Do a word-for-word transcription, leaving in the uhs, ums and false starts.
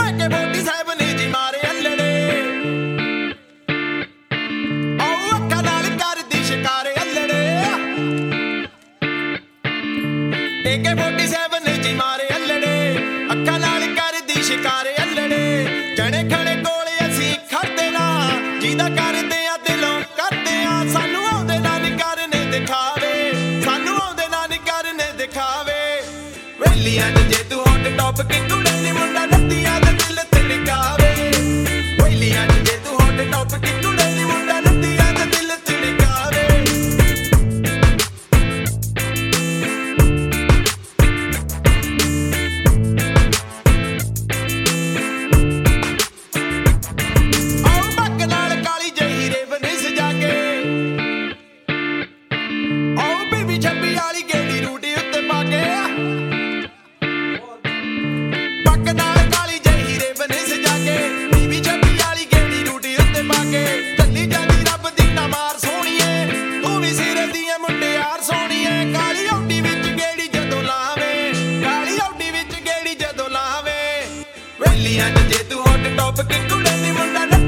ਕੇ ਮੋਟੀ ਸਾਹਿਬ ਨੇ ਜੀ ਮਾਰੇ ਅੱਲੜੇ ਆਓ ਅੱਖਾਂ ਨਾਲ ਕਰਦੀ ਸ਼ਿਕਾਰੇ ਅੱਲੜੇ ਏਕੇ ਮੋਟੀ ਸਾਹਿਬ ਨੇ ਜੀ ਮਾਰੇ ਅੱਲੜੇ ਅੱਖਾਂ ਨਾਲ ਕਰਦੀ ਸ਼ਿਕਾਰੇ ਅੱਲੜੇ ਜਣੇ ਖਣੇ ਕੋਲੇ ਅਸੀਂ ਖੜਦੇ ਨਾ ਜਿਹਦਾ ਕਰਦੇ ਆ ਦਿਲੋਂ ਕਰਦੇ ਆ ਸਾਨੂੰ ਆਉਂਦੇ ਨਾ ਨੀ ਕਰਨੇ ਦਿਖਾਵੇ ਸਾਨੂੰ ਆਉਂਦੇ ਨਾ ਨੀ ਕਰਨੇ ਦਿਖਾਵੇ ਵੇਲੀਆਂ ਚ ਜੇ ਤੂੰ ਹੌਟ ਟੌਪ ਕੇ ਕੁੜੇ ਨੀ ਮੁੰਡਾ ਨੱਤੀਆਂ ਦੇ ਦਿਲ ਤੇ ਨਿਕਾਵੇ ਵੇਲੀਆਂ ਚ ਜੇ ਤੂੰ ਹੌਟ ਟੌਪ ਕੇ ਕੁੜੇ ਨੀ ਮੁੰਡਾ ਨੱਤੀਆਂ ਦੇ ਦਿਲ ਤੇ ਨਿਕਾਵੇ ਆਓ ਬੱਕ ਨਾਲ ਕਾਲੀ ਜਿਹੀ ਰੇਵਨ ਸਜਾ ਕੇ ਆਓ ਬੀਬੀ ਛੱਬੀ ਵਾਲੀ ਗੇੜੀ ਰੂਟੀ ਉੱਤੇ ਪਾ ਕੇ ਬੱਕ ਨਾਲ ਕਾਲੀ ਜਿਹੀ ਰੇਵਨ ਸਜਾ ਕੇ ਬੀਬੀ ਛੱਬੀ ਵਾਲੀ ਗੇੜੀ ਰੂਟੀ ਉੱਤੇ ਪਾ ਕੇ ਚੱਲੀ ਜਾਂਦੀ ਰੱਬ ਦੀ ਨਾ ਮਾਰ ਸੋਹਣੀਏ ਤੂੰ ਵੀ ਸਿਰੇ ਦੀਆਂ ਮੁੰਡਿਆਰ ਸੋਹਣੀਏ ਕਾਲੀ ਔਡੀ ਵਿੱਚ ਗੇੜੀ ਜਦੋਂ ਲਾਵੇ ਕਾਲੀ ਔਡੀ ਵਿੱਚ ਗੇੜੀ ਜਦੋਂ ਲਾਵੇ ਵੇਲੀਆਂ ਚ ਜੇ ਤੂੰ ਹੌਟ ਟੌਪ ਕੇ ਕੁੜੇ ਨੀ ਮੁੰਡਾ